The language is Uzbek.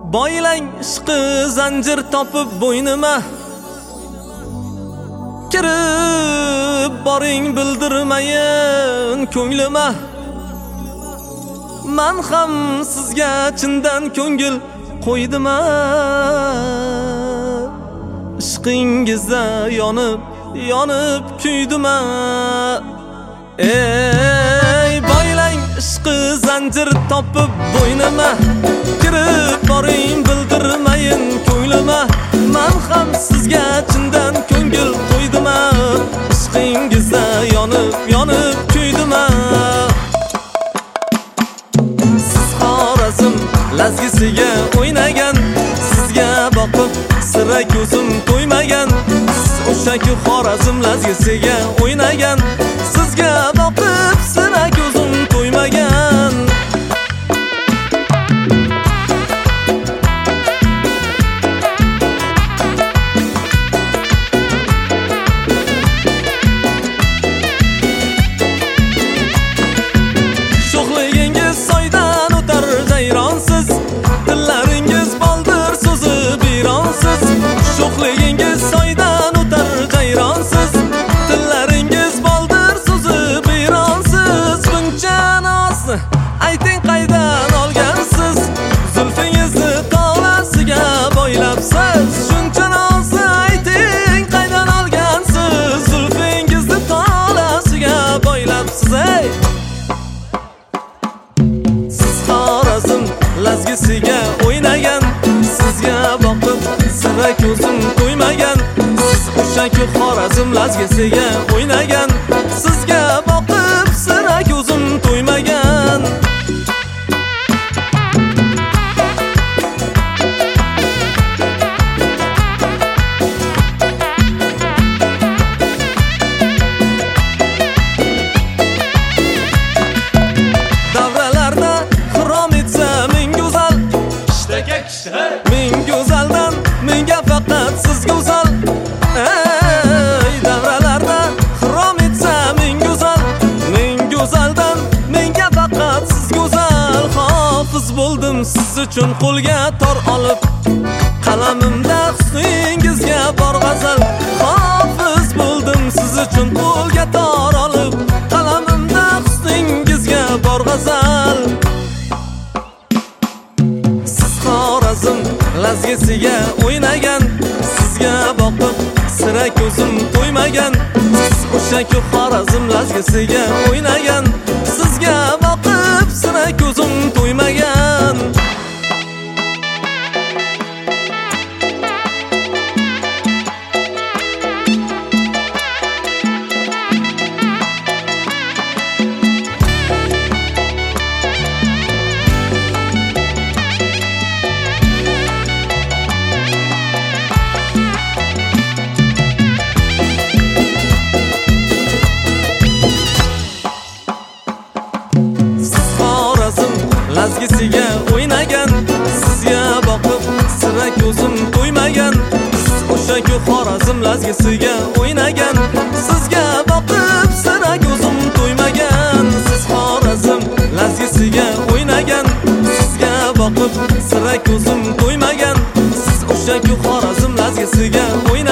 Boylang ishqi zanjir topib bo'ynima, kirib boring bildirmayin ko'nglima. Men ham sizga chindan ko'ngil qo'ydima, ishqingizda yonib kuydima. Ey boylang ishqi zanjir topib bo'ynima, kirib boring bildirmayin ko'nglima. Men ham sizga chindan ko'ngil qo'ydima, ishqingizda yonib kuydima. Siz Xorazm lazgisiga o'ynagan, sizga boqib sira ko'zim to'ymagan. Siz o'sha-ku Xorazm lazgisiga o'ynagan, sizga boqib sira ko'zim to'ymagan. Sho'xligingiz soydan o'tar jayronsiz, tillaringiz boldir so'zi bironsiz. Sho'xligingiz soydan o'tar jayronsiz, tillaringiz boldir so'zi bironsiz. Buncha nozni ayting qaydan olgansiz, zulfingizni tolasiga boylabsiz. Shuncha nozni ayting qaydan olgansiz, zulfingizni tolasiga boylabsiz. Ey Xorazm lazgisiga o'ynagan, sizga boqib sira ko'zim to'ymagan. Siz o'sha-ku Xorazm lazgisiga o'ynagan, sizga boqib sira ko'zim to'ymagan. Davralarda xirom etsa ming go'zal, ming go'zaldan menga faqat siz go'zal. Ey davralarda xirom etsa ming go'zaldan menga faqat siz go'zal. Hofiz bo'ldim siz uchun qo'lga tor olib, qalamimda husningizga bor g'azal. Hofiz bo'ldim siz uchun qo'lga tor olib, qalamimda husningizga bor g'azal. Siz Xorazm lazgisiga o'ynagan, sizga boqib sira ko'zim to'ymagan. Siz o'sha-ku Xorazm lazgisiga o'ynagan, sizga boqib sira ko'zim to'ymagan. Lazgisiga o'ynagan, sizga boqib sira ko'zim to'ymagan. Siz o'sha-ku Xorazm lazgisiga o'ynagan, sizga boqib sira ko'zim to'ymagan. Siz Xorazm lazgisiga o'ynagan, sizga boqib sira ko'zim to'ymagan. Siz o'sha-ku Xorazm lazgisiga o'ynagan.